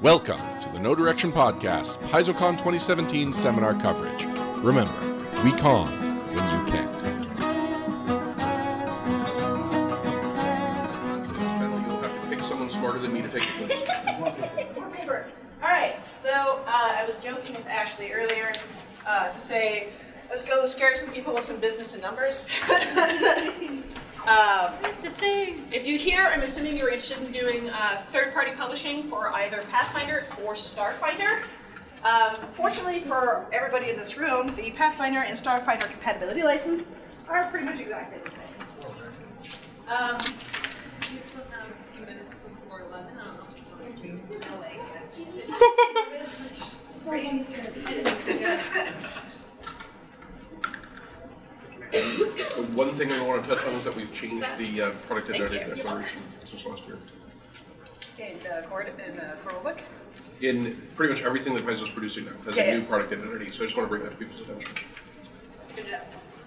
Welcome to the No Direction Podcast, PaizoCon 2017 seminar coverage. Remember, we con when you can't. You'll have to pick someone smarter than me to take the quiz. More paper. All right, so I was joking with Ashley earlier to say, let's go scare some people with some business and numbers. That's a thing. If you hear, I'm assuming you're interested in doing third-party publishing for either Pathfinder or Starfinder. Fortunately for everybody in this room, the Pathfinder and Starfinder compatibility license are pretty much exactly the same. You still have a few minutes before 11. I don't know if it's going to be. No way. One thing I want to touch on is that we've changed the product identity declaration since last year. And Coralbook. In pretty much everything that Paizo's producing now has a new product identity, so I just want to bring that to people's attention. Good job.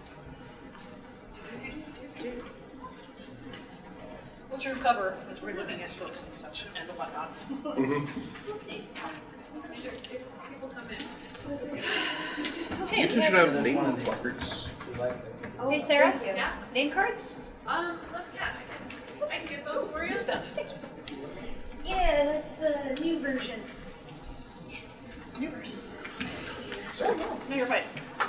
We'll turn cover as we're looking at books and such and the whatnots. People come in. You two should have name placards. Hey Sarah, Yeah. name cards? Yeah, I can get those for you. New stuff. Yeah, that's the new version. New version. No, you're fine.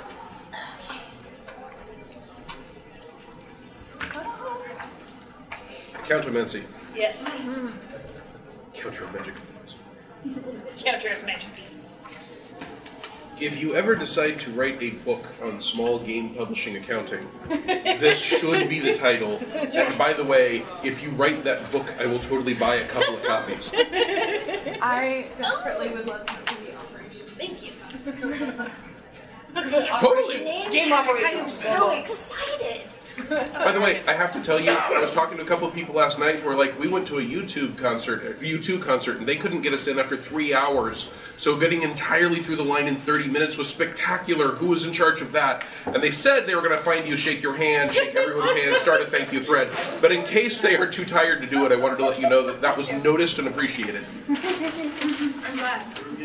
Countermancy. Yes. Counter magic. Counter of magic beans. If you ever decide to write a book on small game publishing accounting, this should be the title. And by the way, if you write that book, I will totally buy a couple of copies. I desperately would love to see the operation. Thank you. Totally. Game I'm operations. so excited. By the way, I have to tell you, I was talking to a couple of people last night who were like, we went to a U2 concert, and they couldn't get us in after 3 hours. So getting entirely through the line in 30 minutes was spectacular. Who was in charge of that? And they said they were going to find you, shake your hand, shake everyone's hand, start a thank you thread. But in case they are too tired to do it, I wanted to let you know that that was noticed and appreciated. I'm glad.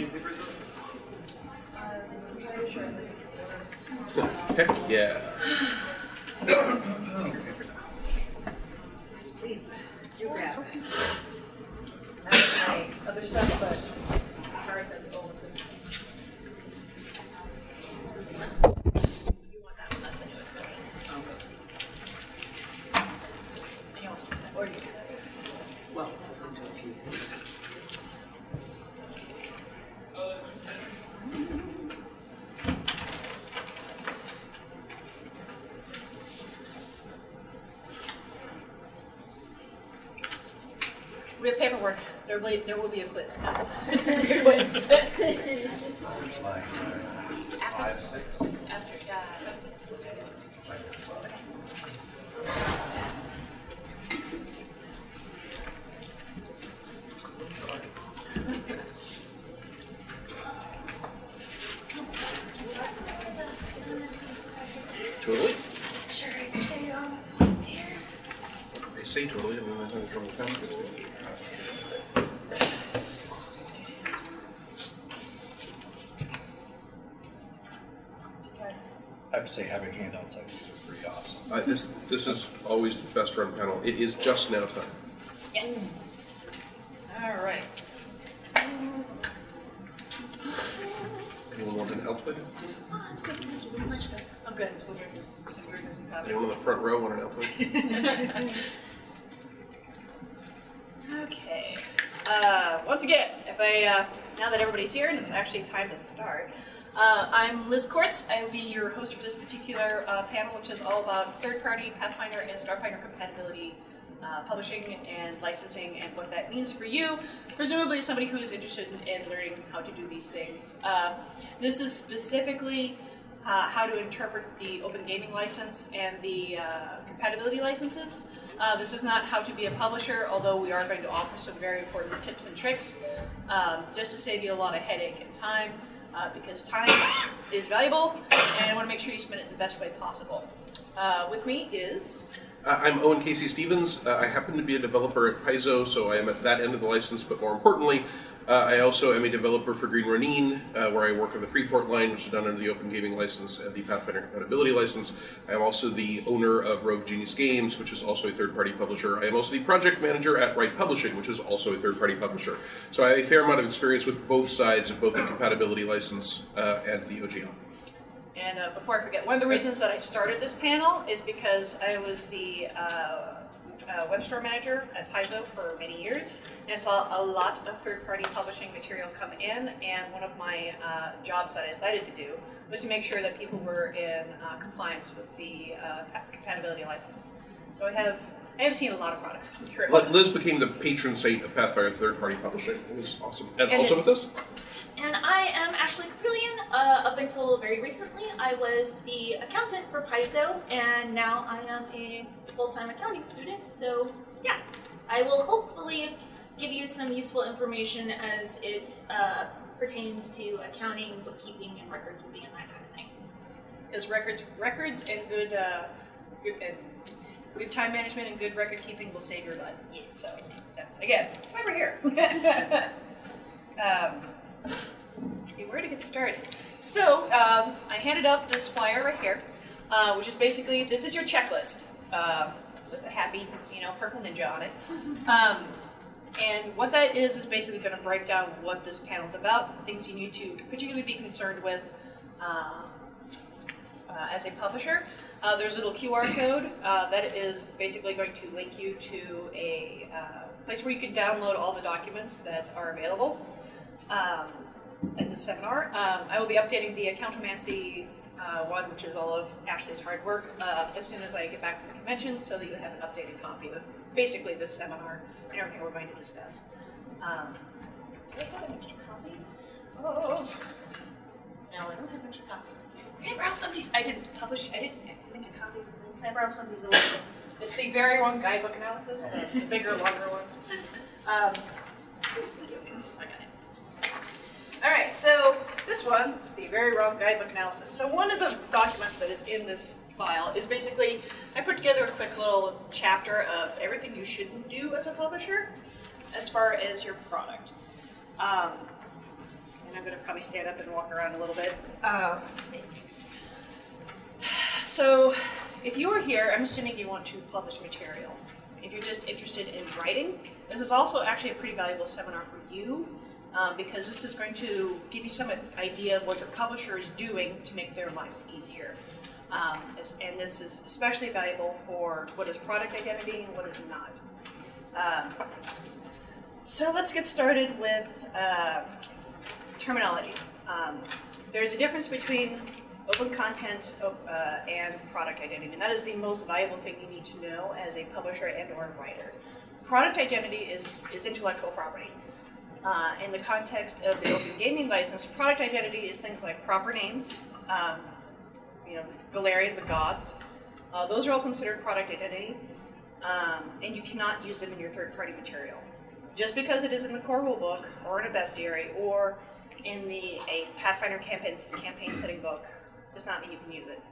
Heck yeah. Please, do grab. Not my other stuff, but Harry has it all with it. You want that one? That's the newest version. And you also want that, or you can have that. Well, I'll do a few things. We have paperwork. There will be a quiz. No, there's going to be a quiz. After, yeah, that's it. Totally. Sure, I stay on, dear. They say totally, I mean, that's not from the transcript. I have to say, having handouts, I think, is pretty awesome. This is always the best run panel. It is just now time. Yes. All right. Anyone want an Altoid? I'm good. I'm still drinking some weird and some coffee. Anyone on the front row want an Altoid? Okay. Once again, if I now that everybody's here and it's actually time to start, I'm Liz Kortz. I will be your host for this particular panel, which is all about third-party Pathfinder and Starfinder compatibility, publishing and licensing, and what that means for you. Presumably, somebody who's interested in learning how to do these things. This is specifically how to interpret the Open Gaming License and the compatibility licenses. This is not how to be a publisher, although we are going to offer some very important tips and tricks, just to save you a lot of headache and time, because time is valuable, and I want to make sure you spend it in the best way possible. With me is... I'm Owen Casey Stevens. I happen to be a developer at Paizo, so I am at that end of the license, but more importantly, I also am a developer for Green Ronin, where I work on the Freeport line, which is done under the Open Gaming License and the Pathfinder Compatibility License. I am also the owner of Rogue Genius Games, which is also a third-party publisher. I am also the project manager at Wright Publishing, which is also a third-party publisher. So I have a fair amount of experience with both sides of both the Compatibility License and the OGL. And before I forget, one of the reasons that I started this panel is because I was the web store manager at Paizo for many years, and I saw a lot of third-party publishing material come in, and one of my jobs that I decided to do was to make sure that people were in compliance with the compatibility license. So I have seen a lot of products come through. Liz became the patron saint of Pathfinder third-party publishing. It was awesome. And also with us? And I am Ashley Caprillion. Up until very recently, I was the accountant for Paizo, and now I am a full-time accounting student. So, yeah, I will hopefully give you some useful information as it pertains to accounting, bookkeeping, and record keeping, and that kind of thing. Because records and good time management and good record keeping will save your butt. Yes. So that's why we're here. Let's see where to get started. So I handed out this flyer right here, which is basically, this is your checklist with a happy, purple ninja on it. And what that is basically going to break down what this panel is about, things you need to particularly be concerned with as a publisher. There's a little QR code that is basically going to link you to a place where you can download all the documents that are available at this seminar. I will be updating the Accountomancy one, which is all of Ashley's hard work, as soon as I get back from the convention, so that you have an updated copy of basically this seminar and everything we're going to discuss. Do I have an extra copy? Oh, no, I don't have an extra copy. Can I borrow somebody's? I didn't make a copy. Can I borrow somebody's old? It's the very long guidebook analysis, the bigger, longer one. I got it. All right, so this one, the very wrong guidebook analysis. So one of the documents that is in this file is basically, I put together a quick little chapter of everything you shouldn't do as a publisher as far as your product. And I'm going to probably stand up and walk around a little bit. So if you are here, I'm assuming you want to publish material. If you're just interested in writing, this is also actually a pretty valuable seminar for you, because this is going to give you some idea of what your publisher is doing to make their lives easier. And this is especially valuable for what is product identity and what is not. So let's get started with terminology. There's a difference between open content and product identity, and that is the most valuable thing you need to know as a publisher and or a writer. Product identity is intellectual property. In the context of the Open Gaming License, product identity is things like proper names, Galarian, the gods. Those are all considered product identity, and you cannot use them in your third-party material. Just because it is in the core rulebook, or in a bestiary, or in a Pathfinder campaign setting book, does not mean you can use it.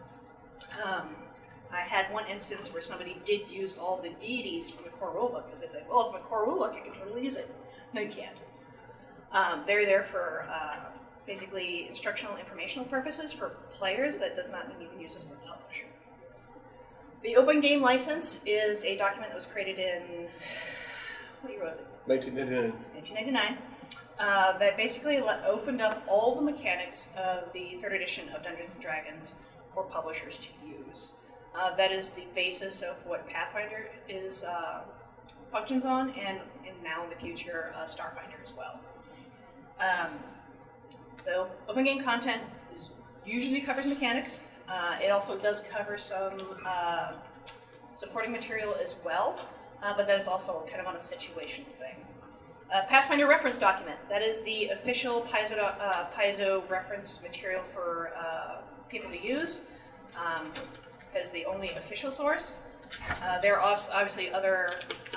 I had one instance where somebody did use all the deities from the core rulebook, because they said, well, it's in the core rulebook, I can totally use it. No, you can't. They're there for basically instructional, informational purposes for players. That does not mean you can use it as a publisher. The Open Game License is a document that was created in, what year was it? 1999. 1999. That basically opened up all the mechanics of the 3rd edition of Dungeons & Dragons for publishers to use. That is the basis of what Pathfinder is functions on, and now in the future, Starfinder as well. So open game content usually covers mechanics. It also does cover some supporting material as well, but that is also kind of on a situational thing. Pathfinder reference document. That is the official Paizo reference material for people to use. That is the only official source. There are obviously other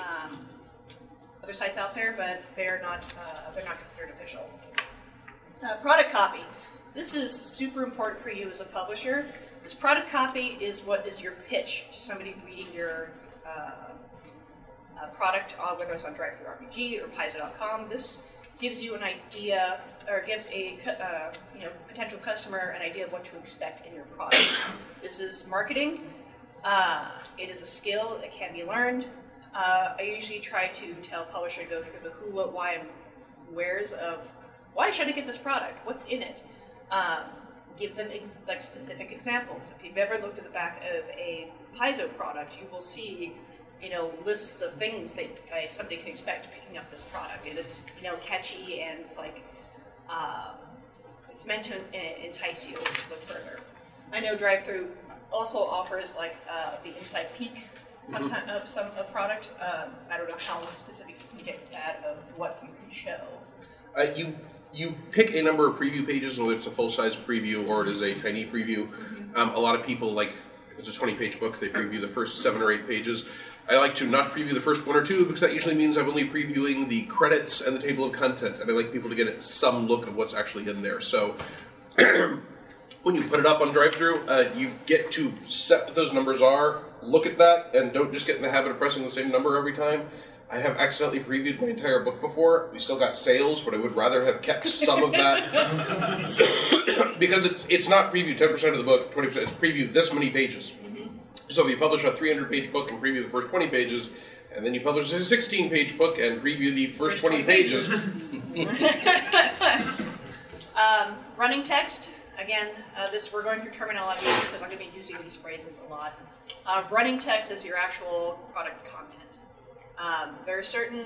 sites out there, but they're not considered official. Product copy. This is super important for you as a publisher. This product copy is what is your pitch to somebody reading your product, whether it's on DriveThruRPG or Paizo.com. This gives you an idea, or gives a potential customer an idea of what to expect in your product. This is marketing. It is a skill that can be learned. I usually try to tell publisher to go through the who, what, why, and wheres of why should I get this product? What's in it? Give them specific examples. If you've ever looked at the back of a Paizo product, you will see lists of things that somebody can expect picking up this product, and it's catchy, and it's like it's meant to entice you to look further. I know DriveThru also offers the inside peek sometimes of some product. I don't know how specific you can get that of what you can show. You pick a number of preview pages, whether it's a full-size preview or it is a tiny preview. A lot of people, if it's a 20-page book, they preview the first 7 or 8 pages. I like to not preview the first 1 or 2 because that usually means I'm only previewing the credits and the table of content, and I like people to get some look of what's actually in there. So when you put it up on DriveThru, you get to set what those numbers are, look at that, and don't just get in the habit of pressing the same number every time. I have accidentally previewed my entire book before. We still got sales, but I would rather have kept some of that because it's not preview 10% of the book, 20%. It's preview this many pages. So if you publish a 300-page book and preview the first 20 pages, and then you publish a 16-page book and preview the first 20 pages. Running text. Again, we're going through terminology because I'm going to be using these phrases a lot. Running text is your actual product content. There are certain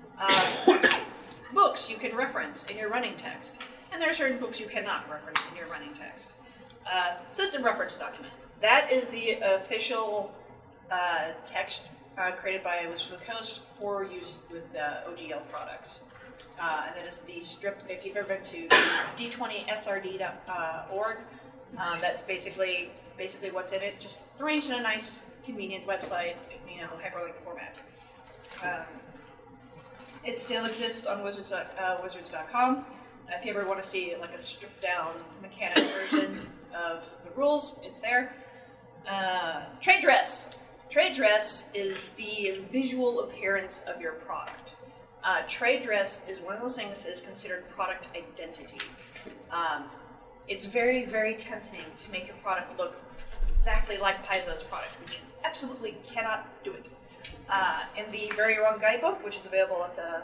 books you can reference in your running text, and there are certain books you cannot reference in your running text. System reference document. That is the official text created by Wizards of the Coast for use with OGL products. And that is the strip. If you've ever been to d20srd.org, that's basically what's in it. Just arranged in a nice, convenient website, hyperlink format. It still exists on wizards.com. If you ever want to see a stripped down mechanic version of the rules, it's there. Trade dress. Trade dress is the visual appearance of your product. Trade dress is one of those things that is considered product identity. It's very, very tempting to make your product look exactly like Paizo's product, which you absolutely cannot do it. In the Very Wrong Guidebook, which is available at the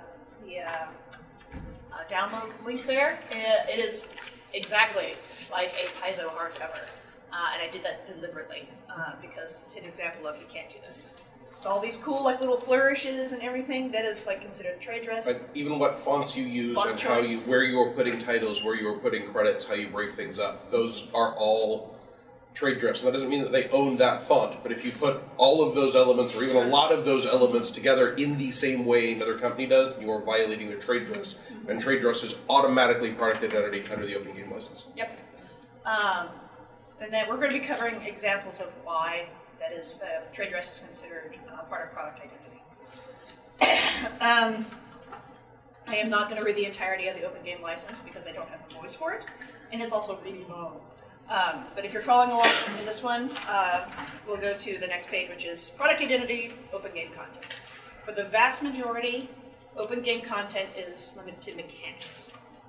download link there, it is exactly like a Paizo hardcover. And I did that deliberately because it's an example of you can't do this. So all these cool little flourishes and everything, that is considered trade dress. Even what fonts you use and choice. Where you are putting titles, where you are putting credits, how you break things up, those are all trade dress. And that doesn't mean that they own that font, but if you put all of those elements, or even a lot of those elements together in the same way another company does, then you are violating their trade dress. And trade dress is automatically product identity under the Open Game License. Yep. And then we're going to be covering examples of why that is trade dress is considered part of product identity. I am not going to read the entirety of the Open Game License because I don't have a voice for it, and it's also really long. But if you're following along in this one, we'll go to the next page, which is product identity, open game content. For the vast majority, open game content is limited to mechanics.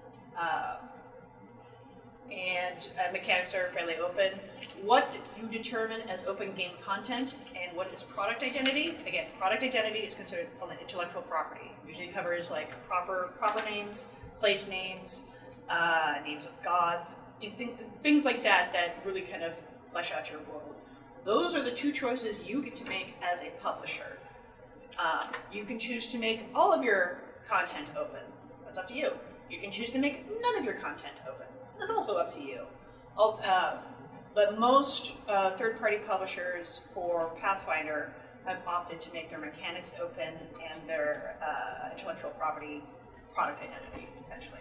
And mechanics are fairly open. What you determine as open game content and what is product identity? Again, product identity is considered intellectual property. Usually covers proper names, place names, names of gods, things like that really kind of flesh out your world. Those are the two choices you get to make as a publisher. You can choose to make all of your content open. That's up to you. You can choose to make none of your content open. That's also up to you. But most third-party publishers for Pathfinder have opted to make their mechanics open and their intellectual property product identity, essentially.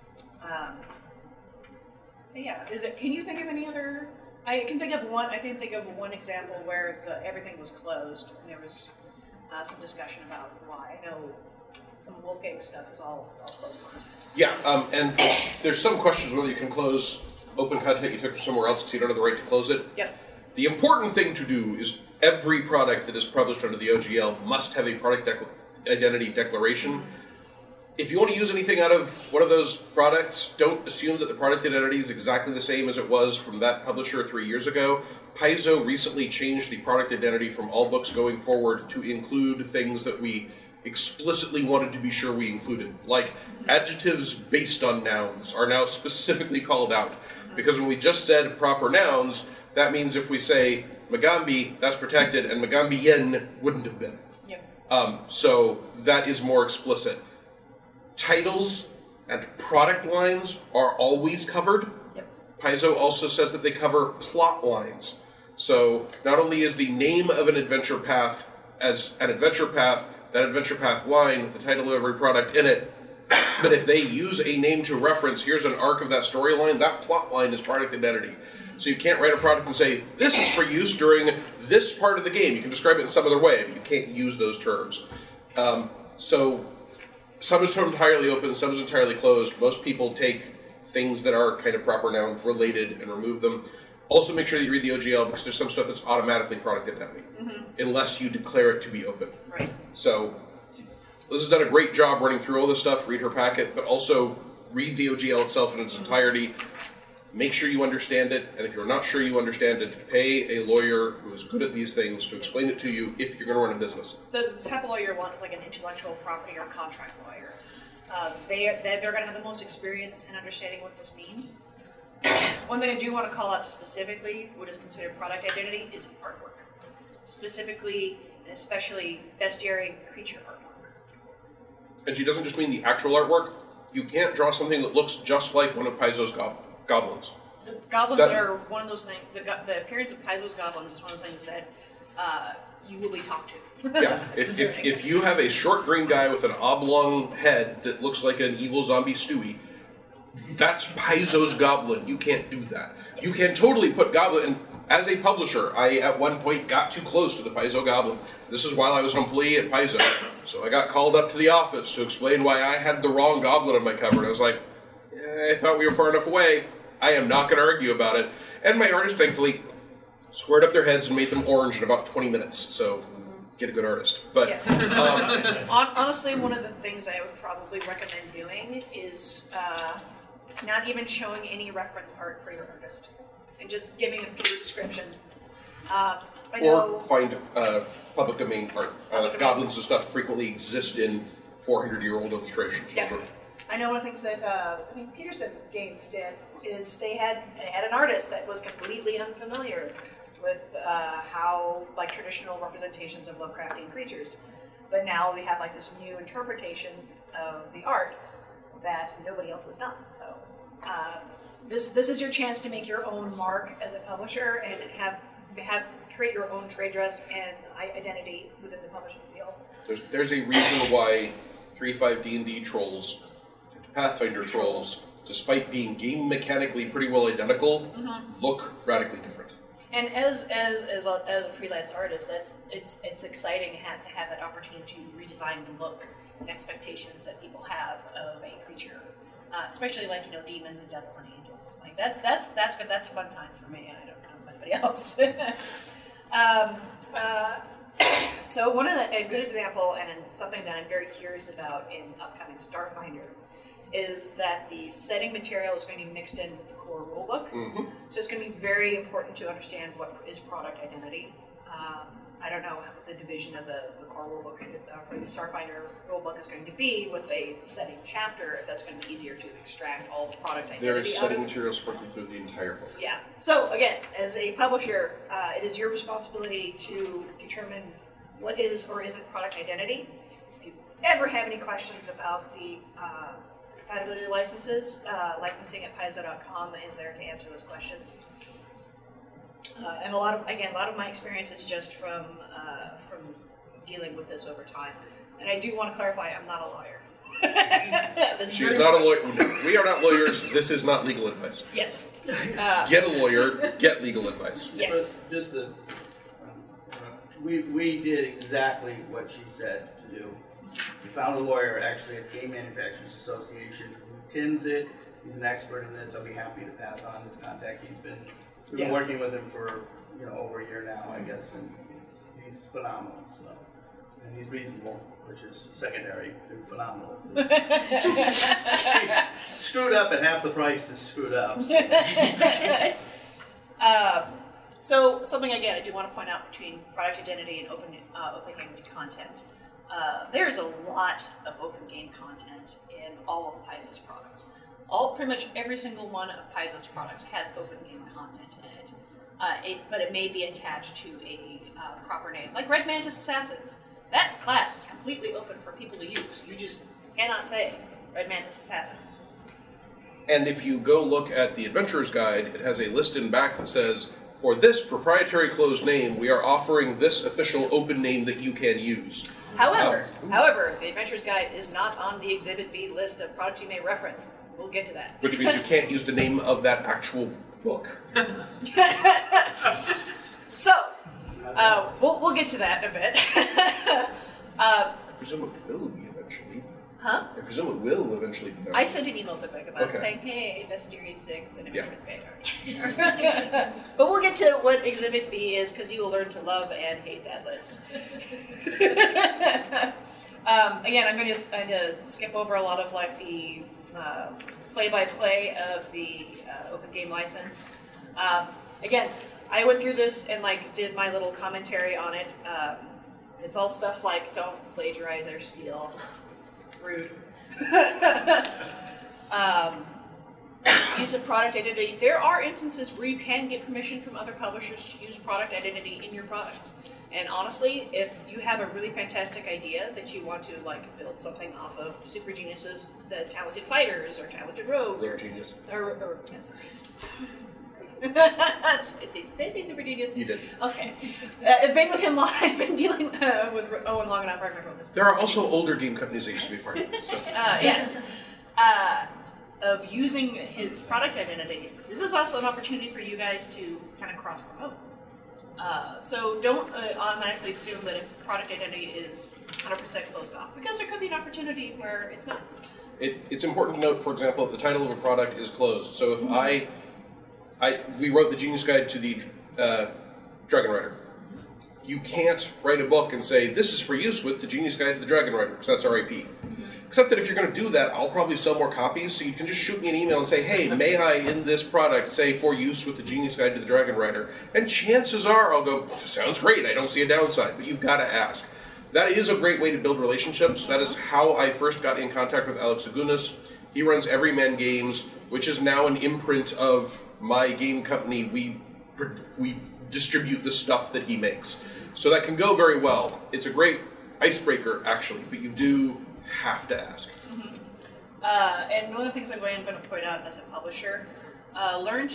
Can you think of any other? I can think of one example where everything was closed and there was some discussion about why. I know some Wolfgang stuff is all closed content. Yeah, and there's some questions whether you can close open content you took from somewhere else because you don't have the right to close it. Yep. The important thing to do is every product that is published under the OGL must have a product identity declaration. if you want to use anything out of one of those products, don't assume that the product identity is exactly the same as it was from that publisher 3 years ago. Paizo recently changed the product identity from all books going forward to include things that we explicitly wanted to be sure we included. Like, adjectives based on nouns are now specifically called out. Because when we just said proper nouns, that means if we say Magambi, that's protected, and Magambi Yen wouldn't have been. Yep. So that is more explicit. Titles and product lines are always covered. Yep. Paizo also says that they cover plot lines. So not only is the name of an adventure path as an adventure path, that adventure path line with the title of every product in it, but if they use a name to reference, here's an arc of that storyline, that plot line is product identity. So you can't write a product and say, this is for use during this part of the game. You can describe it in some other way, but you can't use those terms. So some is entirely open, some is entirely closed. Most people take things that are kind of proper noun related and remove them. Also make sure that you read the OGL because there's some stuff that's automatically product identity, unless you declare it to be open. Right. So Liz has done a great job running through all this stuff, read her packet, but also read the OGL itself in its entirety. Make sure you understand it, and if you're not sure you understand it, pay a lawyer who is good at these things to explain it to you if you're going to run a business. The type of lawyer you want is like an intellectual property or contract lawyer. They're going to have the most experience in understanding what this means. One thing I do want to call out specifically, what is considered product identity, is artwork. Specifically, and especially bestiary creature artwork. And she doesn't just mean the actual artwork. You can't draw something that looks just like one of Paizo's goblins. The goblins are one of those things, the appearance of Paizo's goblins is one of those things that you will be talked to. Yeah, if you have a short green guy with an oblong head that looks like an evil zombie Stewie, that's Paizo's goblin. You can't do that. You can totally put goblin, and as a publisher, I at one point got too close to the Paizo goblin. This is while I was on plea at Paizo, so I got called up to the office to explain why I had the wrong goblin on my cover, and I was like, I thought we were far enough away. I am not going to argue about it. And my artist, thankfully, squared up their heads and made them orange in about 20 minutes, so get a good artist. But honestly, one of the things I would probably recommend doing is not even showing any reference art for your artist, and just giving a pure description. Or find public domain art. Goblins and stuff frequently exist in 400-year-old illustrations. Yeah. I know one of the things that I think Peterson Games did is they had an artist that was completely unfamiliar with how like traditional representations of Lovecraftian creatures, but now we have like this new interpretation of the art that nobody else has done. So this is your chance to make your own mark as a publisher and create your own trade dress and identity within the publishing field. There's a reason why 3.5 D&D trolls, Pathfinder trolls, despite being game mechanically pretty well identical, look radically different. And as a freelance artist, it's exciting to have that opportunity to redesign the look and expectations that people have of a creature, especially like demons and devils and angels. It's like that's fun times for me. I don't know about anybody else. So a good example and something that I'm very curious about in upcoming Starfinder is that the setting material is going to be mixed in with the core rulebook. So it's going to be very important to understand what is product identity. I don't know how the division of the core rulebook for the Starfinder rulebook is going to be with a setting chapter, if that's going to be easier to extract all the product identity There is setting material sprinkled through the entire book. Yeah. So again, as a publisher, it is your responsibility to determine what is or isn't product identity. If you ever have any questions about the compatibility licenses, licensing at Paizo.com is there to answer those questions. And a lot of my experience is just from dealing with this over time. And I do want to clarify, I'm not a lawyer. She's not a lawyer. We are not lawyers. This is not legal advice. Yes. Get a lawyer. Get legal advice. Yes. But just we did exactly what she said to do. We found a lawyer actually at the Game Manufacturers Association who tins it. He's an expert in this. I'll be happy to pass on his contact. We've been working with him for over a year now, I guess, and he's phenomenal. So And he's reasonable, which is secondary and phenomenal. Screwed up at half the price is screwed up. So something again I do want to point out between product identity and open game content. There's a lot of open game content in all of Paizo's products. Pretty much every single one of Paizo's products has open game content in it. But it may be attached to a proper name, like Red Mantis Assassins. That class is completely open for people to use. You just cannot say Red Mantis Assassin. And if you go look at the Adventurer's Guide, it has a list in back that says, for this proprietary closed name, we are offering this official open name that you can use. However, the Adventurer's Guide is not on the Exhibit B list of products you may reference. We'll get to that. Which means you can't use the name of that actual book. So, we'll get to that in a bit. I presume it will be eventually. Huh? I presume it will eventually be. I sent an email to Beck about it saying, hey, that's Series 6 and Adventurer's Guide. But we'll get to what Exhibit B is, because you will learn to love and hate that list. Again, I'm going to skip over a lot of like the play-by-play of the open game license. Again, I went through this and like did my little commentary on it. It's all stuff like don't plagiarize or steal. Rude. Use of product identity. There are instances where you can get permission from other publishers to use product identity in your products. And honestly, if you have a really fantastic idea that you want to like build something off of Super Genius's The Talented Fighters or Talented Rogues Rare Genius. Or sorry. Did I say Super Genius? You did. Okay. I've been with him long. I've been dealing with Owen long enough. I remember this. There are also older game companies that used to be part of it. So. Yes. Of using his product identity. This is also an opportunity for you guys to kind of cross-promote. So don't automatically assume that if product identity is 100% closed off, because there could be an opportunity where it's not. It's important to note, for example, that the title of a product is closed. So if we wrote the Genius Guide to the Dragon Rider. You can't write a book and say, this is for use with the Genius Guide to the Dragon Rider, because that's our IP. Except that if you're going to do that, I'll probably sell more copies, so you can just shoot me an email and say, hey, may I, in this product, say for use with the Genius Guide to the Dragon Rider? And chances are I'll go, sounds great, I don't see a downside, but you've got to ask. That is a great way to build relationships. That is how I first got in contact with Alex Agunas. He runs Everyman Games, which is now an imprint of my game company. We distribute the stuff that he makes. So that can go very well. It's a great icebreaker, actually, but you do have to ask. Mm-hmm. And one of the things I'm going to point out as a publisher, learn,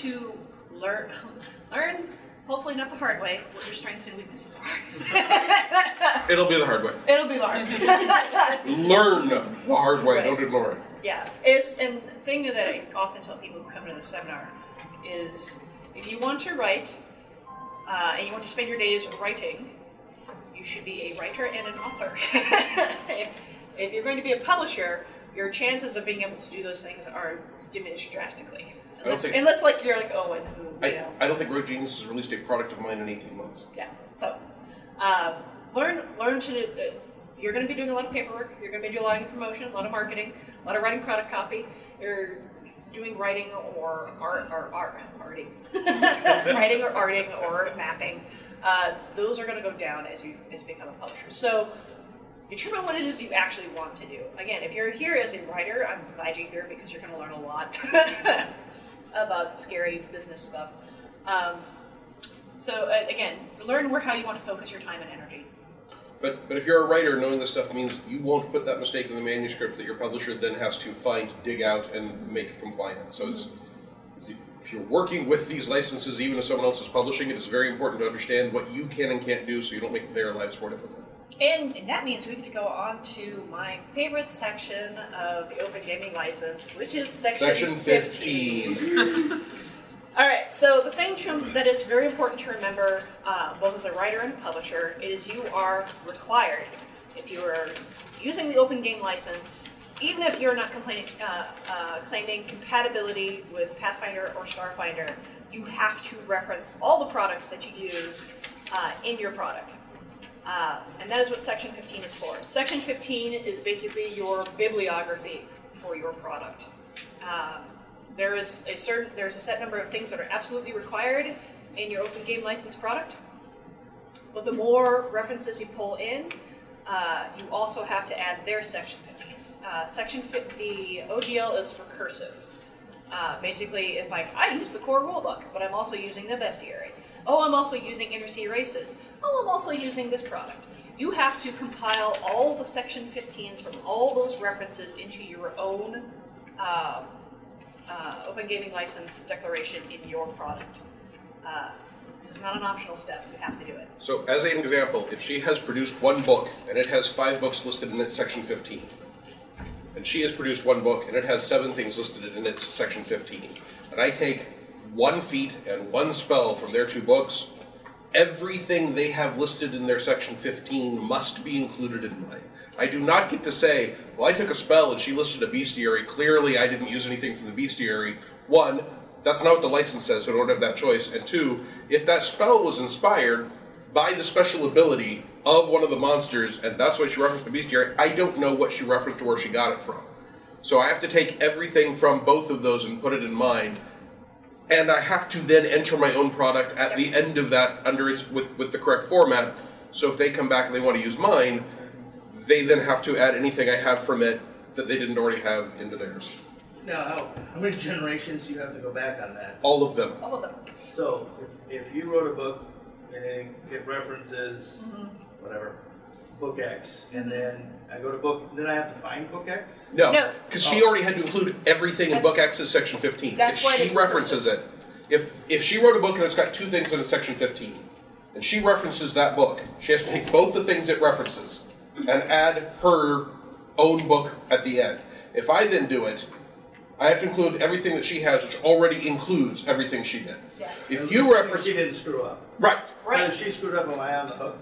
hopefully not the hard way, what your strengths and weaknesses are. It'll be the hard way. It'll be the hard way. Learn the hard way, Right. Don't ignore it. Yeah, and the thing that I often tell people who come to the seminar is if you want to write and you want to spend your days writing, you should be a writer and an author. If you're going to be a publisher, your chances of being able to do those things are diminished drastically. Unless like you're like Owen, who I don't think Rogue Genius has released a product of mine in 18 months. Yeah. So learn to. You're going to be doing a lot of paperwork. You're going to be doing a lot of promotion, a lot of marketing, a lot of writing product copy. You're doing writing or arting, writing or arting or mapping. Those are going to go down as you become a publisher. So determine what it is you actually want to do. Again, if you're here as a writer, I'm glad you're here because you're going to learn a lot about scary business stuff. So again, learn how you want to focus your time and energy. But if you're a writer, knowing this stuff means you won't put that mistake in the manuscript that your publisher then has to find, dig out, and make compliant. So if you're working with these licenses, even if someone else is publishing it, it's very important to understand what you can and can't do so you don't make their lives more difficult. And that means we get to go on to my favorite section of the Open Gaming License, which is Section 15. All right, so the thing that is very important to remember, both as a writer and a publisher, is you are required, if you are using the Open Game License, even if you're not claiming compatibility with Pathfinder or Starfinder, you have to reference all the products that you use in your product. And that is what Section 15 is for. Section 15 is basically your bibliography for your product. There's a set number of things that are absolutely required in your open game license product. But the more references you pull in, you also have to add their Section 15s. The OGL is recursive. Basically, if I use the core rulebook, but I'm also using the bestiary. Oh, I'm also using Intersea Races. Oh, I'm also using this product. You have to compile all the Section 15s from all those references into your own open gaming license declaration in your product. This is not an optional step. You have to do it. So, as an example, if she has produced one book and it has 5 books listed in its Section 15, and she has produced one book and it has 7 things listed in its Section 15, and I take 1 feat and 1 spell from their 2 books, everything they have listed in their Section 15 must be included in mine. I do not get to say, well, I took a spell and she listed a bestiary. Clearly, I didn't use anything from the bestiary. 1, that's not what the license says, so I don't have that choice. And 2, if that spell was inspired by the special ability of one of the monsters, and that's why she referenced the bestiary, I don't know what she referenced or where she got it from. So I have to take everything from both of those and put it in mine. And I have to then enter my own product at the end of that under its with the correct format. So if they come back and they want to use mine, they then have to add anything I have from it that they didn't already have into theirs. Now, how many generations do you have to go back on that? All of them. All of them. So, if you wrote a book and it references, whatever, book X, and then I go to book, then I have to find book X? No, because she already had to include everything in book X's Section 15. That's why if she references it, if she wrote a book and it's got 2 things in a Section 15, and she references that book, she has to take both the things it references and add her own book at the end. If I then do it, I have to include everything that she has, which already includes everything she did. Yeah. If you reference... She didn't screw up. Right. If she screwed up, am I on the hook?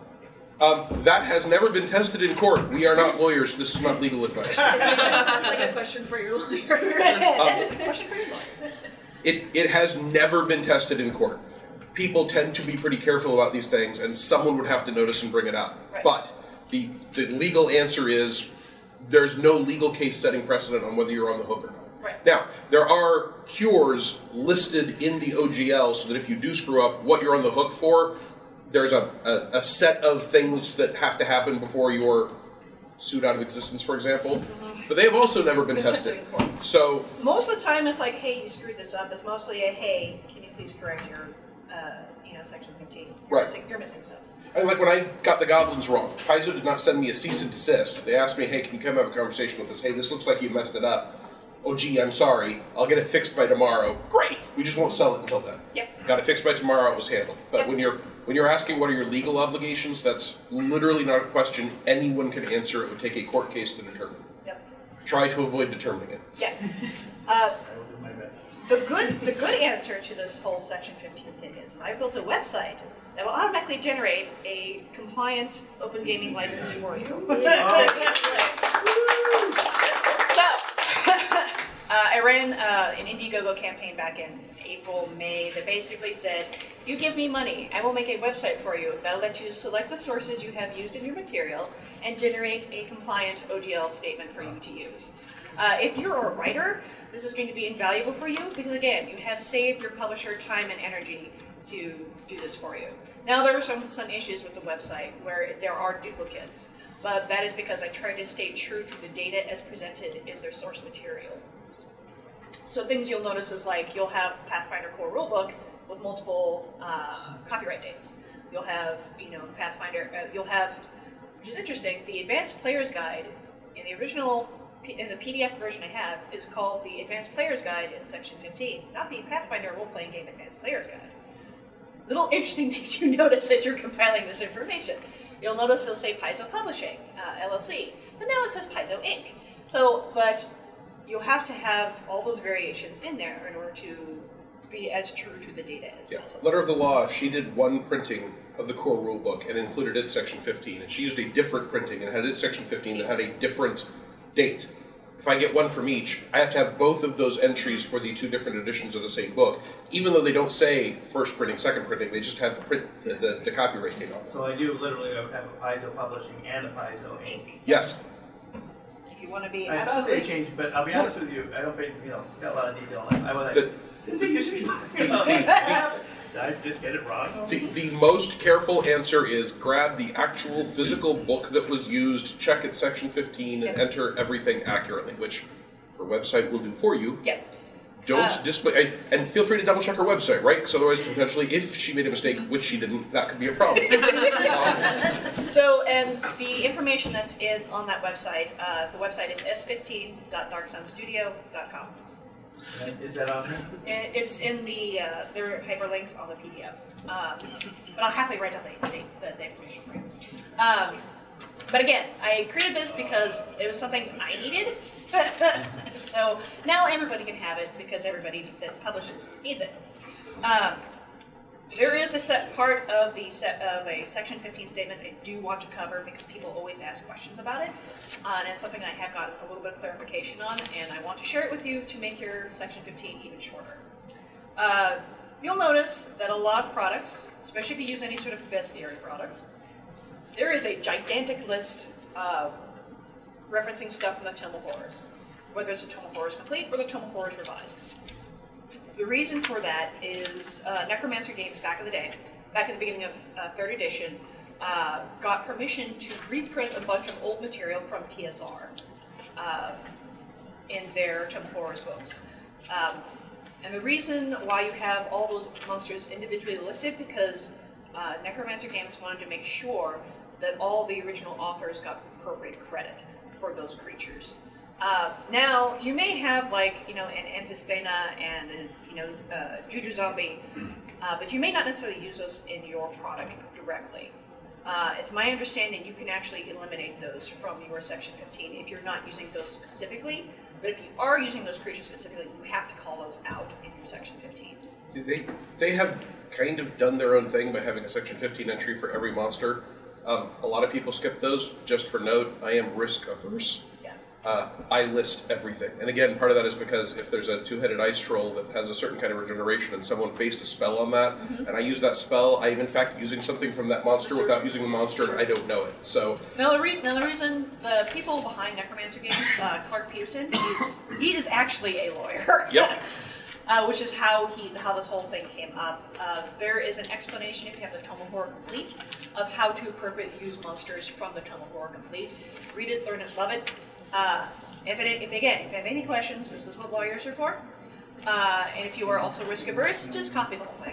That has never been tested in court. We are not lawyers. This is not legal advice. Sounds like a question for your lawyer. That's a question for your lawyer. It has never been tested in court. People tend to be pretty careful about these things, and someone would have to notice and bring it up. Right. But the legal answer is there's no legal case setting precedent on whether you're on the hook or not. Right. Now, there are cures listed in the OGL so that if you do screw up, what you're on the hook for, there's a set of things that have to happen before you're sued out of existence, for example. But they have also never been tested. In court. So most of the time, it's like, hey, you screwed this up. It's mostly a, hey, can you please correct your, Section 15? You're missing stuff. And like when I got the goblins wrong, Paizo did not send me a cease and desist. They asked me, hey, can you come have a conversation with us? Hey, this looks like you messed it up. Oh, gee, I'm sorry. I'll get it fixed by tomorrow. Great. We just won't sell it until then. Yep. Got it fixed by tomorrow. It was handled. But Yep. when you're asking what are your legal obligations, that's literally not a question anyone can answer. It would take a court case to determine. Yep. Try to avoid determining it. Yeah. I will do my best. The good answer to this whole Section 15 thing is I built a website that will automatically generate a compliant open gaming license for you. So, I ran an Indiegogo campaign back in April, May that basically said, if you give me money, I will make a website for you that'll let you select the sources you have used in your material and generate a compliant OGL statement for you to use. If you're a writer, this is going to be invaluable for you because, again, you have saved your publisher time and energy to do this for you. Now, there are some issues with the website where there are duplicates, but that is because I tried to stay true to the data as presented in their source material. So things you'll notice is like you'll have Pathfinder core rulebook with multiple copyright dates. You'll have, the Pathfinder, you'll have, which is interesting, the Advanced Player's Guide in the original, in the PDF version I have, is called the Advanced Player's Guide in Section 15, not the Pathfinder Role-Playing Game Advanced Player's Guide. Little interesting things you notice as you're compiling this information. You'll notice it'll say Paizo Publishing, LLC, but now it says Paizo Inc. So, but you'll have to have all those variations in there in order to be as true to the data as possible. Letter of the law, if she did one printing of the core rulebook and included its Section 15, and she used a different printing and had its Section 15 that had a different date, if I get one from each, I have to have both of those entries for the 2 different editions of the same book, even though they don't say first printing, second printing. They just have the copyright date on it. So I do literally have a Paizo Publishing and a Paizo Inc. Yes. If you want to be I thought they changed, but I'll be honest with you, I don't pay, got a lot of detail on it. I was like, didn't they usually did I just get it wrong? The most careful answer is grab the actual physical book that was used, check it section 15, and enter everything accurately, which her website will do for you. Yep. Don't display, and feel free to double check her website, right? Because otherwise, potentially, if she made a mistake, which she didn't, that could be a problem. So, and the information that's on that website, the website is s15.darksunstudio.com. Is that on there? It's in the, there are hyperlinks on the PDF. But I'll happily write down the information for you. But again, I created this because it was something I needed. So now everybody can have it because everybody that publishes needs it. There is a set part of a Section 15 statement I do want to cover because people always ask questions about it. And it's something I have gotten a little bit of clarification on, and I want to share it with you to make your Section 15 even shorter. You'll notice that a lot of products, especially if you use any sort of bestiary products, there is a gigantic list referencing stuff from the Tome of Horrors, whether it's the Tome of Horrors Complete or the Tome of Horrors Revised. The reason for that is Necromancer Games back in the day, back at the beginning of 3rd edition, got permission to reprint a bunch of old material from TSR in their Tome of Horrors books. And the reason why you have all those monsters individually listed, because Necromancer Games wanted to make sure that all the original authors got appropriate credit for those creatures. Now, you may have, like, an Amphisbaena and, Juju Zombie, but you may not necessarily use those in your product directly. It's my understanding you can actually eliminate those from your Section 15 if you're not using those specifically, but if you are using those creatures specifically, you have to call those out in your Section 15. They have kind of done their own thing by having a Section 15 entry for every monster. A lot of people skip those. Just for note, I am risk averse. I list everything. And again, part of that is because if there's a 2-headed ice troll that has a certain kind of regeneration and someone based a spell on that, and I use that spell, I am in fact using something from that monster without using the monster, and I don't know it. So Now the reason, the people behind Necromancer Games, Clark Peterson, he is actually a lawyer. Yep. Which is how this whole thing came up. There is an explanation, if you have the Tome of Horror Complete, of how to appropriately use monsters from the Tome of Horror Complete. Read it, learn it, love it. If you have any questions, this is what lawyers are for. And if you are also risk averse, just copy the whole thing.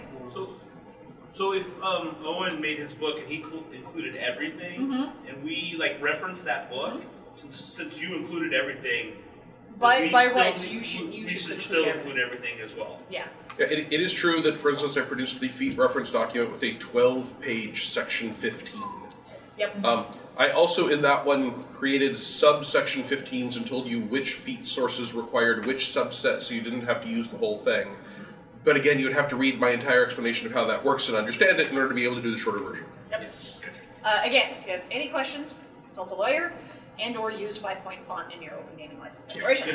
So if Owen made his book and he included everything, and we referenced that book, since you included everything, by rights, you should still include everything as well. Yeah. It is true that, for instance, I produced the feat reference document with a 12-page Section 15. Yep. I also, in that one, created subsection 15s and told you which feat sources required which subset, so you didn't have to use the whole thing. But again, you would have to read my entire explanation of how that works and understand it in order to be able to do the shorter version. Yep. Again, if you have any questions, consult a lawyer and/or use 5-point font in your open gaming license declaration.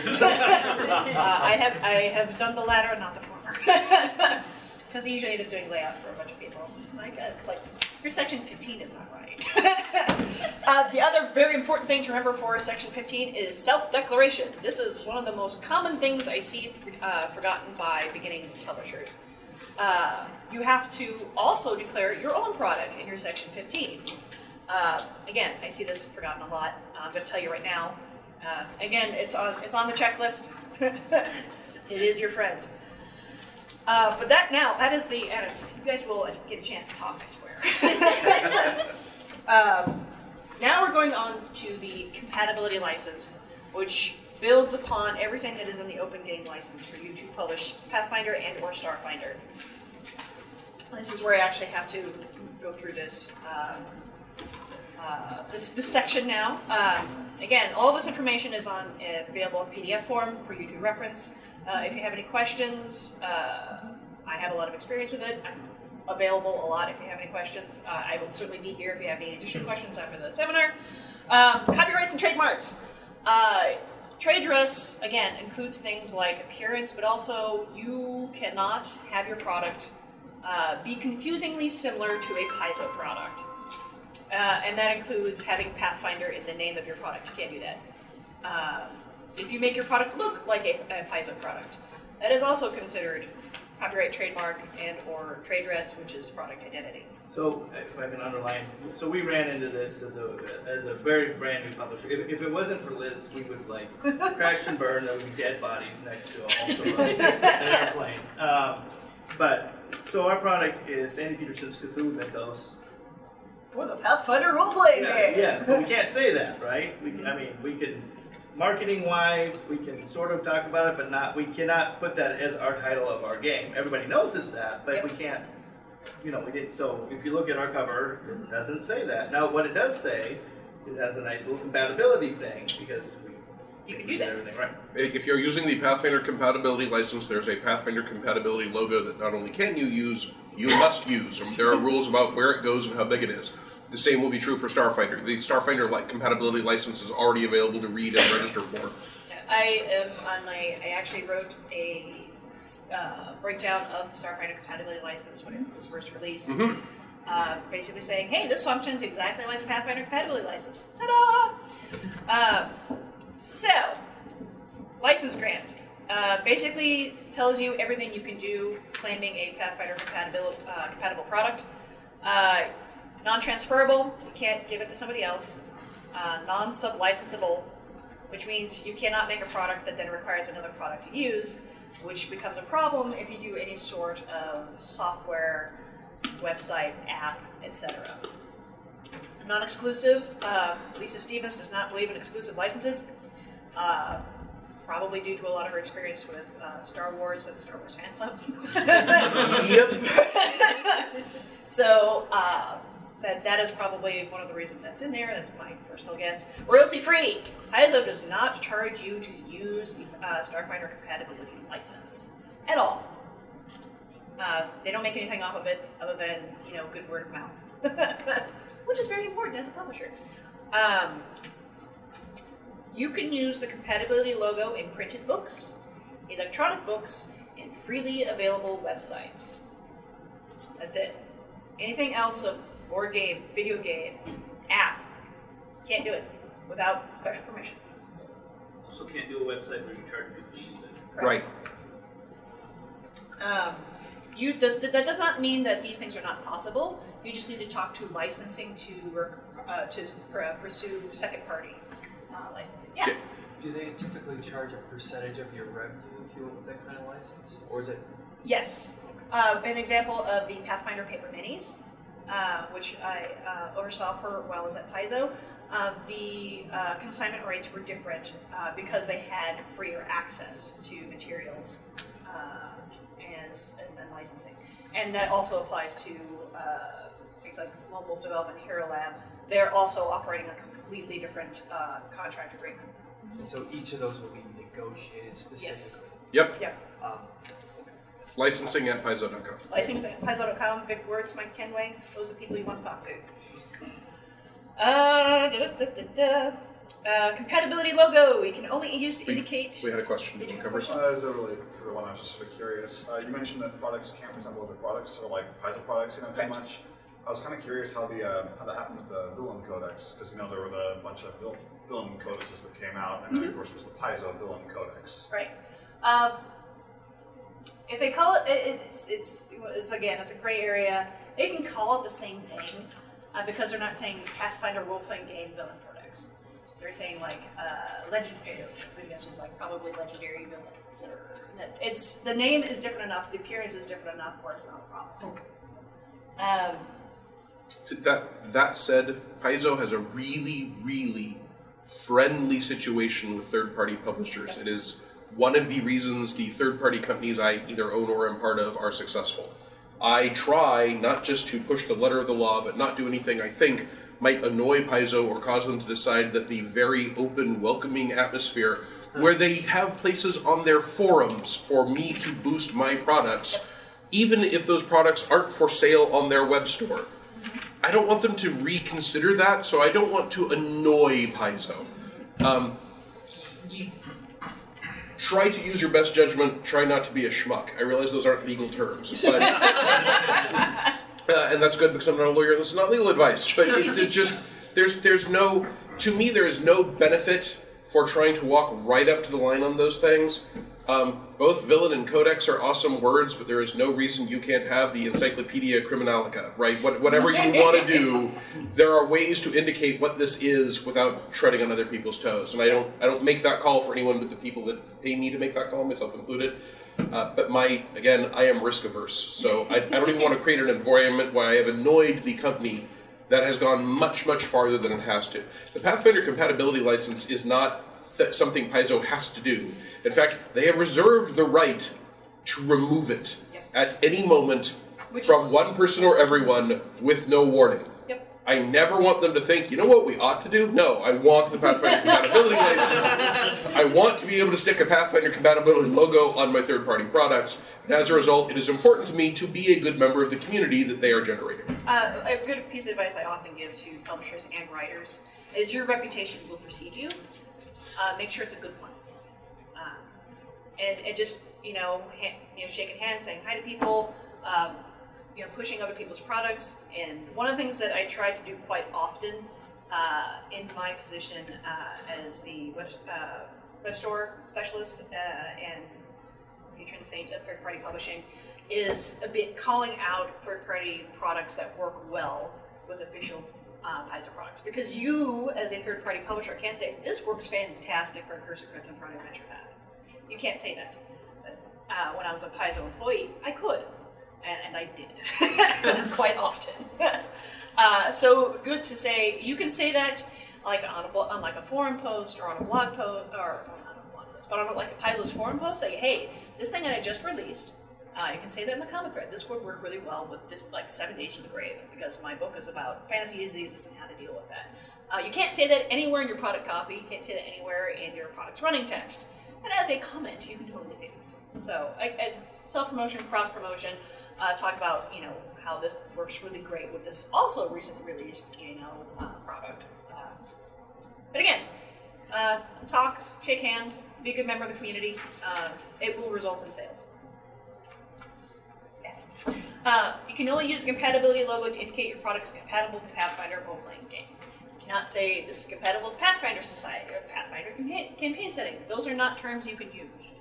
I have done the latter, not the former, because I usually end up doing layout for a bunch of people. It's like your Section 15 is not right. The other very important thing to remember for Section 15 is self-declaration. This is one of the most common things I see forgotten by beginning publishers. You have to also declare your own product in your Section 15. Again, I see this forgotten a lot. I'm going to tell you right now. Again, it's on the checklist. It is your friend. But that is the. You guys will get a chance to talk, I swear. Now we're going on to the compatibility license, which builds upon everything that is in the open game license for you to publish Pathfinder and/or Starfinder. This is where I actually have to go through this this section now. Again, all this information is available in PDF form for you to reference. If you have any questions, I have a lot of experience with it. I'm available a lot if you have any questions. I will certainly be here if you have any additional questions after the seminar. Copyrights and trademarks. Trade dress, again, includes things like appearance, but also you cannot have your product be confusingly similar to a Paizo product. And that includes having Pathfinder in the name of your product. You can't do that. If you make your product look like a Paizo product, that is also considered copyright, trademark, and or trade dress, which is product identity. So, if I can underline, so we ran into this as a very brand new publisher. If it wasn't for Liz, we would crash and burn. There would be dead bodies next to an airplane. But so our product is Sandy Peterson's Cthulhu Mythos. For the Pathfinder role-playing game. Yes, but we can't say that, right? We can, marketing-wise, we can sort of talk about it, but we cannot put that as our title of our game. Everybody knows it's that, but we can't. We didn't. So if you look at our cover, it doesn't say that. Now, what it does say, it has a nice little compatibility thing because you can do that. Everything right. If you're using the Pathfinder compatibility license, there's a Pathfinder compatibility logo that not only can you use, you must use. There are rules about where it goes and how big it is. The same will be true for Starfinder. The Starfinder compatibility license is already available to read and register for. I actually wrote a breakdown of the Starfinder compatibility license when it was first released. Basically saying, hey, this functions exactly like the Pathfinder compatibility license. Ta-da! So, license grant. Basically tells you everything you can do claiming a Pathfinder compatible product. Non-transferable, you can't give it to somebody else. Non-sub-licensable, which means you cannot make a product that then requires another product to use, which becomes a problem if you do any sort of software, website, app, etc. Non-exclusive, Lisa Stevens does not believe in exclusive licenses, probably due to a lot of her experience with Star Wars and the Star Wars fan club. Yep. So, that is probably one of the reasons that's in there. That's my personal guess. Royalty-free. Paizo does not charge you to use the Starfinder compatibility license at all. They don't make anything off of it other than, good word of mouth, which is very important as a publisher. You can use the compatibility logo in printed books, electronic books, and freely available websites. That's it. Anything else of board game, video game, app, can't do it without special permission. Also can't do a website where you charge people to use it. Right. That does not mean that these things are not possible. You just need to talk to licensing to pursue second-party licensing. Yeah. Do they typically charge a percentage of your revenue if you want that kind of license, or is it? Yes. An example of the Pathfinder paper minis, which I oversaw for while I was at Paizo. The consignment rates were different because they had freer access to materials and licensing. And that also applies to things like Lone Wolf Development, Hero Lab. They're also operating a completely different contract agreement. And so each of those will be negotiated specifically? Yes. Yep. Licensing at Paizo.com. Licensing at Paizo.com, Vic Words, Mike Kenway, those are the people you want to talk to. Compatibility logo, you can only use to indicate... We had a question. As a related to the one, I was just curious. You mentioned that products can't resemble other products, or like Paizo products, too much. I was kind of curious how that happened with the Villain Codex, because there were a bunch of Villain Codices that came out, and then of course was the Paizo Villain Codex. Right. If they call it, it's a gray area. They can call it the same thing because they're not saying Pathfinder role-playing game Villain Codex. They're saying legendary, which is probably legendary villains. Or the name is different enough, the appearance is different enough, where it's not a problem. That said, Paizo has a really, really friendly situation with third-party publishers. It is one of the reasons the third-party companies I either own or am part of are successful. I try not just to push the letter of the law, but not do anything I think might annoy Paizo or cause them to decide that the very open, welcoming atmosphere where they have places on their forums for me to boost my products, even if those products aren't for sale on their web store. I don't want them to reconsider that, so I don't want to annoy Paizo. try to use your best judgment. Try not to be a schmuck. I realize those aren't legal terms, but, and that's good because I'm not a lawyer and this is not legal advice. But it just there's no, to me there is no benefit for trying to walk right up to the line on those things. Both villain and codex are awesome words, but there is no reason you can't have the Encyclopedia Criminalica, right? Whatever you want to do, there are ways to indicate what this is without treading on other people's toes. And I don't make that call for anyone but the people that pay me to make that call, myself included. But I am risk averse, so I don't even want to create an environment where I have annoyed the company that has gone much, much farther than it has to. The Pathfinder compatibility license is not something Paizo has to do. In fact, they have reserved the right to remove it at any moment from one person or everyone with no warning. Yep. I never want them to think, you know what we ought to do? No, I want the Pathfinder compatibility license. I want to be able to stick a Pathfinder compatibility logo on my third-party products. And as a result, it is important to me to be a good member of the community that they are generating. A good piece of advice I often give to publishers and writers is your reputation will precede you. Make sure it's a good one. And just, shaking hands, saying hi to people, pushing other people's products. And one of the things that I try to do quite often in my position as the web store specialist and patron saint of third-party publishing is a bit calling out third-party products that work well with official Paizo products. Because you, as a third-party publisher, can't say, this works fantastic for Curse of Crimson Throne Adventure Path. You can't say that. But, when I was a Paizo employee, I could. And I did. Quite often. So good to say, you can say that like on like a forum post or on a blog post, or not a blog post, but on like a Paizo's forum post, say, hey, this thing that I just released, you can say that in the comic thread. This would work really well with this, like 7 Days to the Grave, because my book is about fantasy diseases and how to deal with that. You can't say that anywhere in your product copy. You can't say that anywhere in your product's running text. And as a comment, you can totally say that. So, self-promotion, cross-promotion, talk about, how this works really great with this also recently released, product. But again, talk, shake hands, be a good member of the community. It will result in sales. You can only use the compatibility logo to indicate your product is compatible with the Pathfinder role-playing game. You cannot say this is compatible with Pathfinder Society or Pathfinder campaign setting. Those are not terms you can use.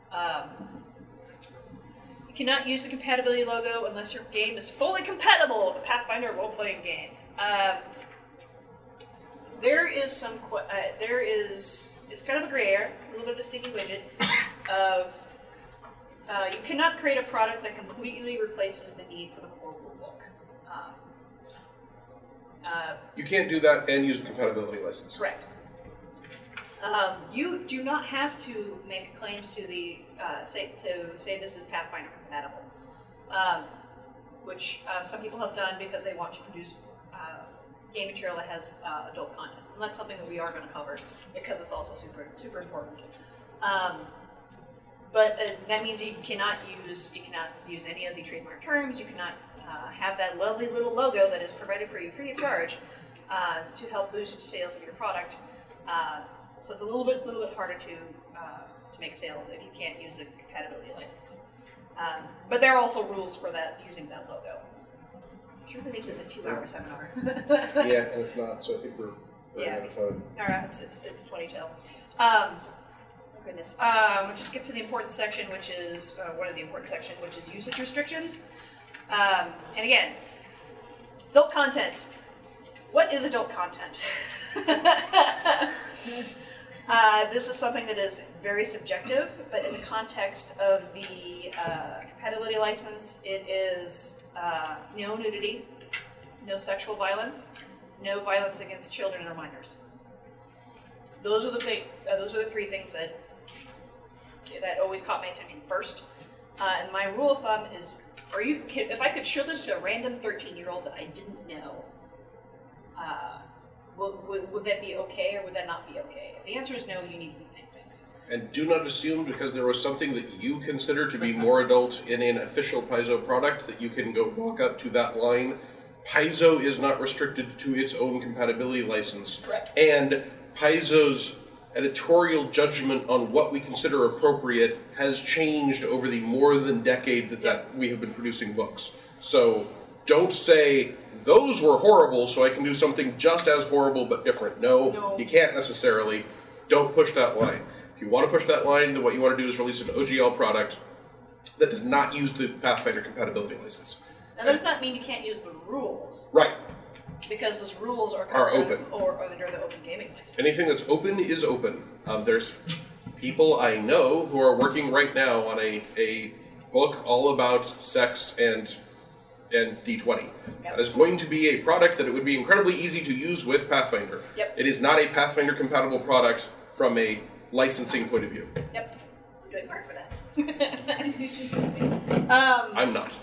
You cannot use the compatibility logo unless your game is fully compatible with the Pathfinder role-playing game. It's kind of a gray area, a little bit of a sticky widget of you cannot create a product that completely replaces the need for the core rulebook. You can't do that and use the compatibility license. Correct. You do not have to make claims to the say this is Pathfinder compatible, which some people have done because they want to produce game material that has adult content, and that's something that we are going to cover because it's also super important. But that means you cannot use any of the trademark terms. You cannot have that lovely little logo that is provided for you free of charge to help boost sales of your product. So it's a little bit harder to make sales if you can't use the compatibility license. But there are also rules for that using that logo. I'm sure they make this a 2-hour seminar. Yeah, and it's not. So I think we're out of time. All right, it's 20 till. Oh goodness. We'll just skip to the important section, which is one of the important sections, which is usage restrictions. And again, adult content. What is adult content? This is something that is very subjective, but in the context of the compatibility license, it is no nudity, no sexual violence, no violence against children or minors. Those are the three things that always caught my attention first. And my rule of thumb is, if I could show this to a random 13-year-old that I didn't know, would that be okay or would that not be okay? If the answer is no, you need to rethink things. And do not assume because there was something that you consider to be more adult in an official Paizo product that you can go walk up to that line. Paizo is not restricted to its own compatibility license. Correct. And Paizo's editorial judgment on what we consider appropriate has changed over the more than decade that we have been producing books. So don't say, those were horrible, so I can do something just as horrible but different. No, you can't necessarily. Don't push that line. If you want to push that line, then what you want to do is release an OGL product that does not use the Pathfinder compatibility license. Now, that does not mean you can't use the rules. Right. Because those rules are open. Or under the open gaming license. Anything that's open is open. There's people I know who are working right now on a book all about sex and D20. Yep. That is going to be a product that it would be incredibly easy to use with Pathfinder. Yep. It is not a Pathfinder compatible product from a licensing point of view. Yep. I'm doing hard for that. I'm not.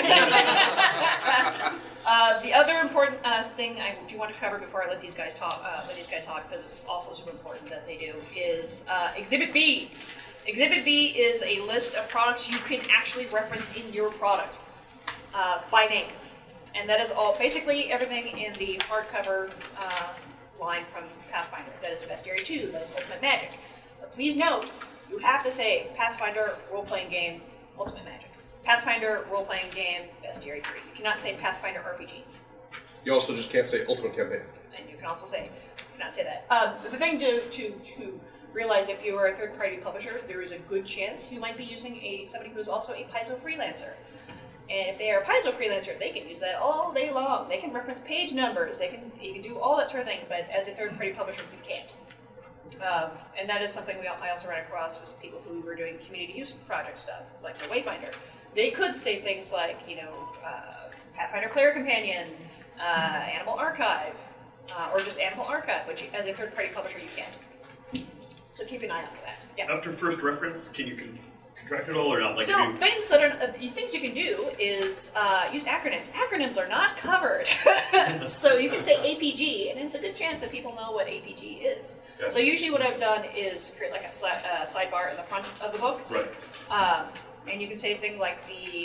The other important thing I do want to cover before I let these guys talk, because it's also super important that they do, is Exhibit B. Exhibit B is a list of products you can actually reference in your product by name, and that is all basically everything in the hardcover line from Pathfinder. That is Bestiary 2. That is Ultimate Magic. But please note, you have to say Pathfinder role-playing game, Ultimate Magic. Pathfinder role-playing game, Bestiary 3. You cannot say Pathfinder RPG. You also just can't say Ultimate Campaign. And you can also say, you cannot say that. The thing to realize, if you are a third-party publisher, there is a good chance you might be using somebody who's also a Paizo freelancer. And if they are a Paizo freelancer, they can use that all day long. They can reference page numbers. You can do all that sort of thing. But as a third-party publisher, you can't. And that is something I also ran across with people who were doing community use project stuff, like the Wayfinder. They could say things like, Pathfinder Player Companion, Animal Archive, or just Animal Archive, which as a third-party publisher you can't. So keep an eye out for that. Yeah. After first reference, can you contract it all or not? Things you can do is use acronyms. Acronyms are not covered. So you can say APG, and it's a good chance that people know what APG is. Yeah. So usually what I've done is create like a sidebar in the front of the book. Right. And you can say things like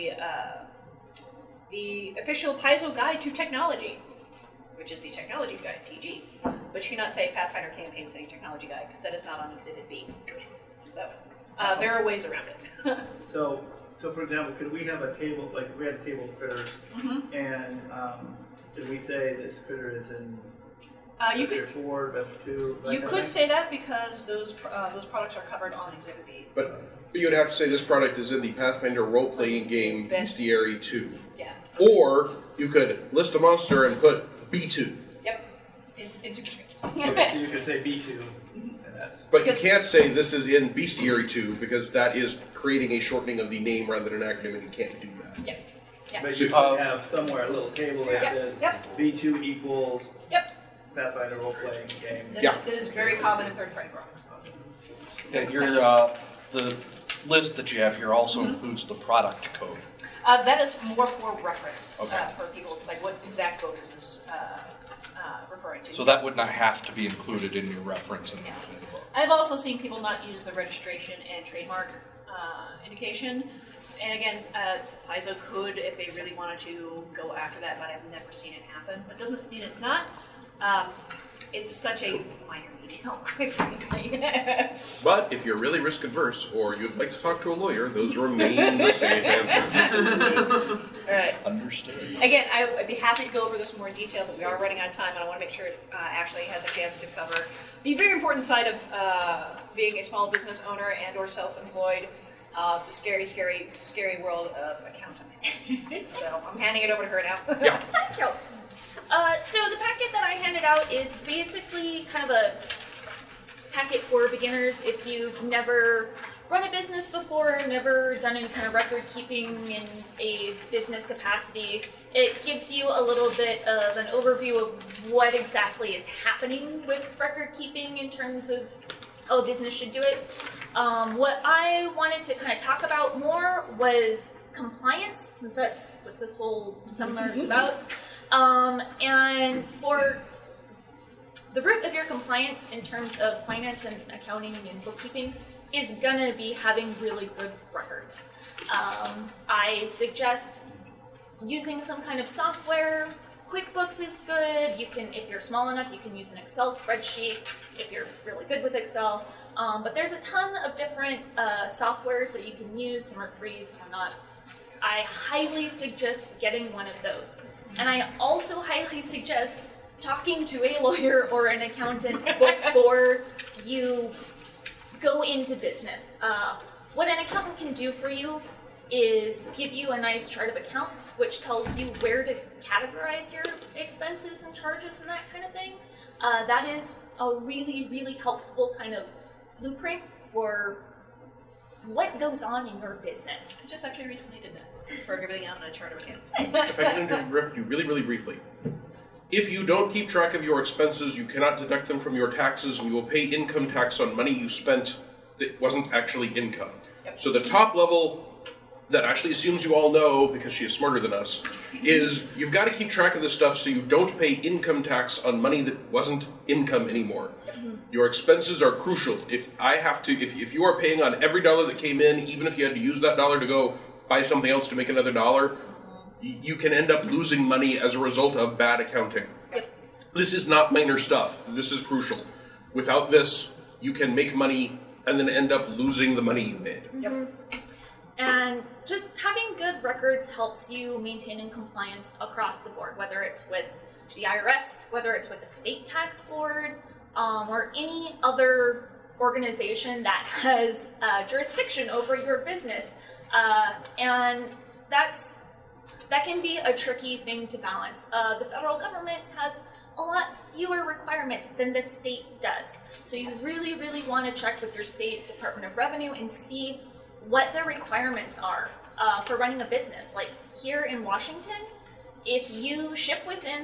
the official Paizo Guide to Technology, which is the Technology Guide, TG. But you cannot say Pathfinder Campaign Setting Technology Guide, because that is not on Exhibit B. So there are ways around it. So for example, could we have a table, like we had a table of critters, and did we say this critter is in Bestiary 4, Bestiary 2? You could say that because those products are covered on Exhibit B. But you'd have to say this product is in the Pathfinder role-playing game Bestiary 2. Yeah. Or you could list a monster and put B2. Yep. In superscript. Okay, so you could say B2. But you can't say this is in Bestiary 2 because that is creating a shortening of the name rather than an acronym, and you can't do that. Yep. Yep. But you could have somewhere a little table that says B2 equals Pathfinder role-playing game. That is very common in third-party products. Yeah, the list that you have here also includes the product code. That is more for reference Okay. For people. It's like what exact book is this referring to. So that would not have to be included in your reference in the book. I've also seen people not use the registration and trademark indication. And again, Paizo could, if they really wanted to, go after that, but I've never seen it happen. But doesn't mean it's not. It's such a minor detail, quite frankly. But if you're really risk adverse or you'd like to talk to a lawyer, those remain the safe answers. All right. Understood. Again, I'd be happy to go over this more in detail, but we are running out of time, and I want to make sure it actually has a chance to cover the very important side of being a small business owner and or self-employed, the scary, scary, scary world of accounting. So I'm handing it over to her now. Yeah. Thank you. So the packet that I handed out is basically kind of a packet for beginners if you've never run a business before, never done any kind of record keeping in a business capacity. It gives you a little bit of an overview of what exactly is happening with record keeping in terms of how a business should do it. What I wanted to kind of talk about more was compliance, since that's what this whole seminar is about. And for the root of your compliance in terms of finance and accounting and bookkeeping is gonna be having really good records. I suggest using some kind of software QuickBooks is good. You can, if you're small enough, you can use an Excel spreadsheet if you're really good with Excel. But there's a ton of different softwares that you can use. Some are free, some are not. I highly suggest getting one of those. And I also highly suggest talking to a lawyer or an accountant before you go into business. What an accountant can do for you is give you a nice chart of accounts, which tells you where to categorize your expenses and charges and that kind of thing. That is a really, really helpful kind of blueprint for what goes on in your business. I just actually recently did that. Broke everything out in a chart of accounts. If I can interrupt you really, really briefly. If you don't keep track of your expenses, you cannot deduct them from your taxes, and you will pay income tax on money you spent that wasn't actually income. Yep. So the top level that Ashley assumes you all know, because she is smarter than us, is you've got to keep track of this stuff so you don't pay income tax on money that wasn't income anymore. Your expenses are crucial. If you are paying on every dollar that came in, even if you had to use that dollar to go buy something else to make another dollar, you can end up losing money as a result of bad accounting. Yep. This is not minor stuff. This is crucial. Without this, you can make money and then end up losing the money you made. Yep. And just having good records helps you maintain in compliance across the board, whether it's with the IRS, whether it's with the state tax board, or any other organization that has jurisdiction over your business. And that can be a tricky thing to balance. The federal government has a lot fewer requirements than the state does. So you really, really want to check with your state Department of Revenue and see what the requirements are for running a business. Like here in Washington, if you ship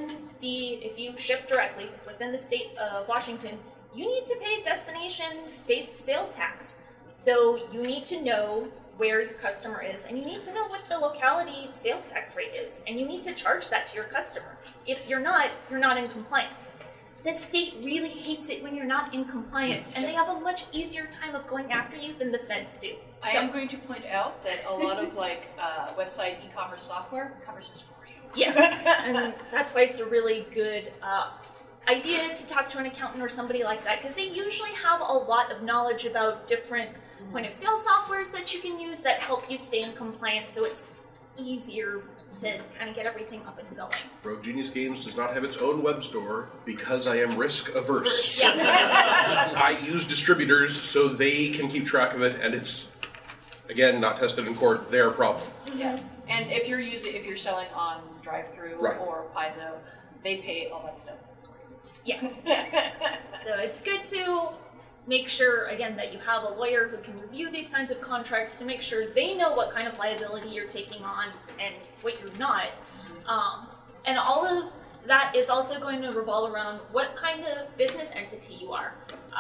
directly within the state of Washington, you need to pay destination-based sales tax. So you need to know where your customer is, and you need to know what the locality sales tax rate is, and you need to charge that to your customer. If you're not in compliance. The state really hates it when you're not in compliance, and they have a much easier time of going after you than the feds do. I am going to point out that a lot of website e-commerce software covers this for you. Yes, and that's why it's a really good idea to talk to an accountant or somebody like that, because they usually have a lot of knowledge about different point of sale softwares that you can use that help you stay in compliance, so it's easier to kind of get everything up and going. Rogue Genius Games does not have its own web store because I am risk averse. Yeah. I use distributors so they can keep track of it, and it's, again, not tested in court, their problem. Yeah. And if you're selling on drive-through Right. or Paizo, they pay all that stuff. Yeah. So it's good to make sure, again, that you have a lawyer who can review these kinds of contracts to make sure they know what kind of liability you're taking on and what you're not. And all of that is also going to revolve around what kind of business entity you are.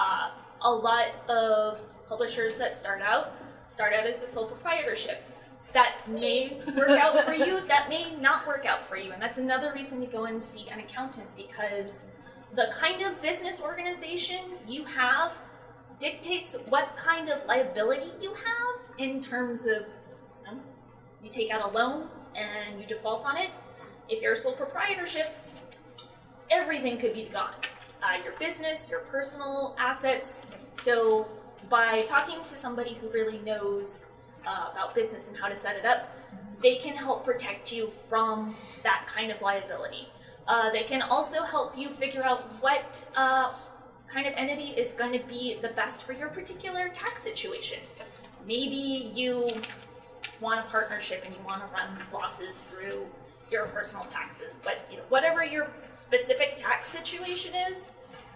A lot of publishers that start out as a sole proprietorship. That may work out for you, that may not work out for you. And that's another reason to go and see an accountant, because the kind of business organization you have dictates what kind of liability you have in terms of, you take out a loan and you default on it. If you're a sole proprietorship, everything could be gone. Your business, your personal assets. So by talking to somebody who really knows about business and how to set it up, they can help protect you from that kind of liability. They can also help you figure out what kind of entity is going to be the best for your particular tax situation. Maybe you want a partnership and you want to run losses through your personal taxes, but whatever your specific tax situation is,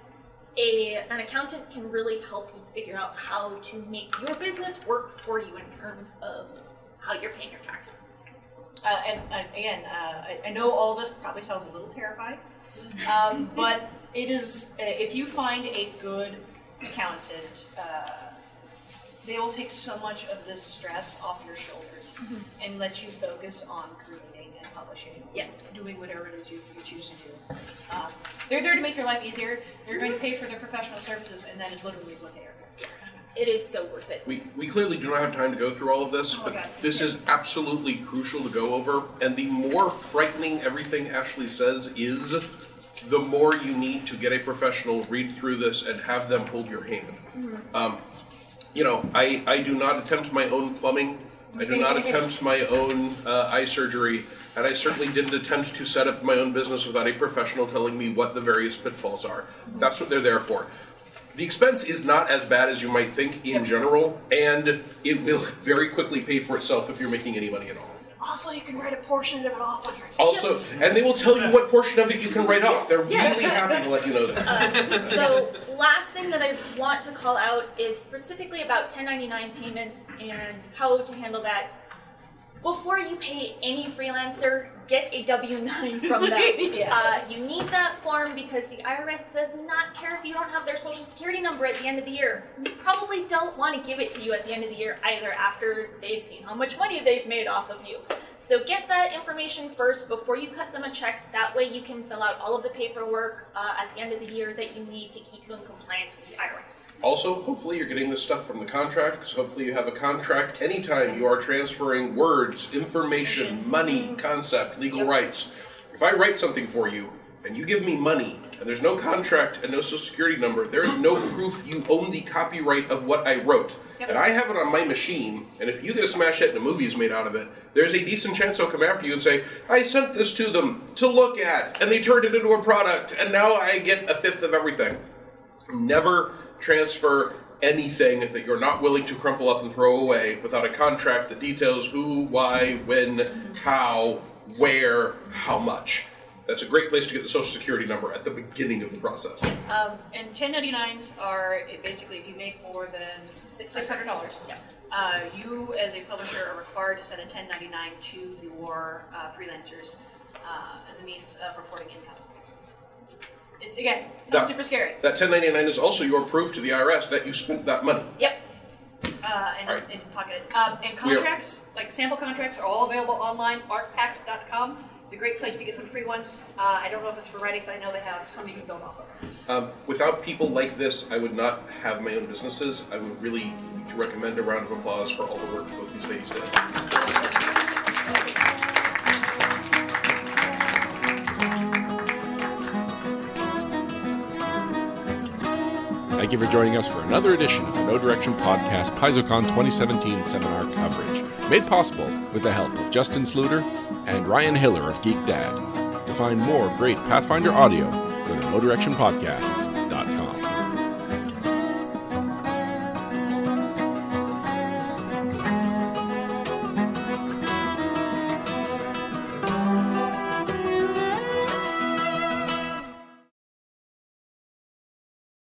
an accountant can really help you figure out how to make your business work for you in terms of how you're paying your taxes. And again, I know all this probably sounds a little terrifying, but it is, if you find a good accountant, they will take so much of this stress off your shoulders and let you focus on creating and publishing, doing whatever it is you choose to do. They're there to make your life easier. They're going to pay for their professional services, and that is literally what they are there for. it is so worth it. We clearly do not have time to go through all of this, but this is absolutely crucial to go over. And the more frightening everything Ashley says is, the more you need to get a professional, read through this, and have them hold your hand. I do not attempt my own plumbing. I do not attempt my own eye surgery. And I certainly didn't attempt to set up my own business without a professional telling me what the various pitfalls are. That's what they're there for. The expense is not as bad as you might think in general, and it will very quickly pay for itself if you're making any money at all. Also, you can write a portion of it off on your expense. Also, and they will tell you what portion of it you can write off. They're really happy to let you know that. So, last thing that I want to call out is specifically about 1099 payments and how to handle that. Before you pay any freelancer, get a W-9 from them. Yes. You need that form because the IRS does not care if you don't have their social security number at the end of the year. You probably don't want to give it to you at the end of the year either after they've seen how much money they've made off of you. So get that information first before you cut them a check. That way you can fill out all of the paperwork at the end of the year that you need to keep you in compliance with the IRS. Also, hopefully you're getting this stuff from the contract, because hopefully you have a contract anytime you are transferring words, information, money, concept, legal rights. If I write something for you, and you give me money, and there's no contract and no social security number, there's no proof you own the copyright of what I wrote. Yep. And I have it on my machine, and if you get a smash hit and a movie is made out of it, there's a decent chance they'll come after you and say, I sent this to them to look at, and they turned it into a product, and now I get a fifth of everything. Never transfer anything that you're not willing to crumple up and throw away without a contract that details who, why, when, how, where, how much. That's a great place to get the social security number at the beginning of the process. And 1099s are basically if you make more than $600, you as a publisher are required to send a 1099 to your freelancers as a means of reporting income. It's, again, sounds super scary. That 1099 is also your proof to the IRS that you spent that money. Yep. And pocket it. And contracts, like sample contracts, are all available online, artpact.com. It's a great place to get some free ones. I don't know if it's for writing, but I know they have some you can build off of. Without people like this, I would not have my own businesses. I would really need to recommend a round of applause for all the work both these ladies did. Thank you for joining us for another edition of the No Direction Podcast PaizoCon 2017 seminar coverage, made possible with the help of Justin Sluter and Ryan Hiller of Geek Dad. To find more great Pathfinder audio, go to NoDirectionPodcast.com.